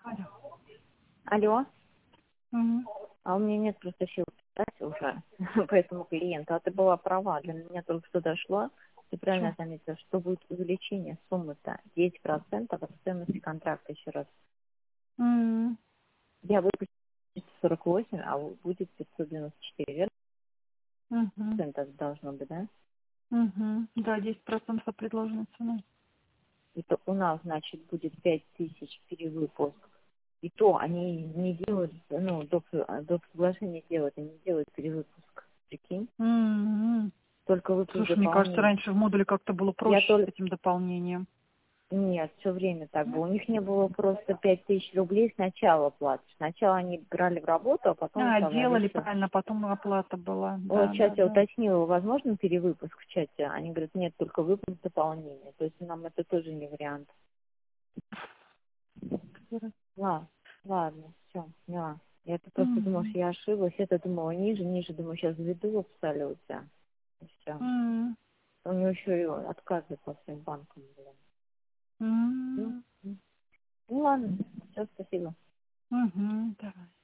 Алло. Алло, Мгм. а у меня нет просто сил читать уже по этому клиенту. А ты была права, для меня только что дошло. Ты правильно Что? заметила, что будет увеличение суммы-то 10% от стоимости контракта еще раз. М, Я выпустила 48, а будет 594, верно? мгм, Процентов должно быть, да? мгм. Да, 10% от предложенной цены. И то у нас, значит, будет 5000 перевыпуск. И то они не делают, ну, доп. Соглашение делают, они не делают перевыпуск. Прикинь? М. Только выпуск Слушай, мне кажется, дополнения. раньше в модуле как-то было Я проще с только этим дополнением. Нет, все время так было. У них не было просто 5000 рублей сначала платы. Сначала они брали в работу, а потом А, оставляли делали все. правильно, потом оплата была. Вот Да, сейчас да, я да. уточнила, возможно перевыпуск в чате. Они говорят, нет, только выпуск дополнения. То есть нам это тоже не вариант. Ладно, ладно, все, поняла. Я-то просто думала, Мгм. что я ошиблась. Я-то думала ниже, ниже. Думаю, сейчас введу абсолютно. Все. М, У него еще и отказы по всем банкам были. Ну, м, ну ладно, все, спасибо. мгм. Давай.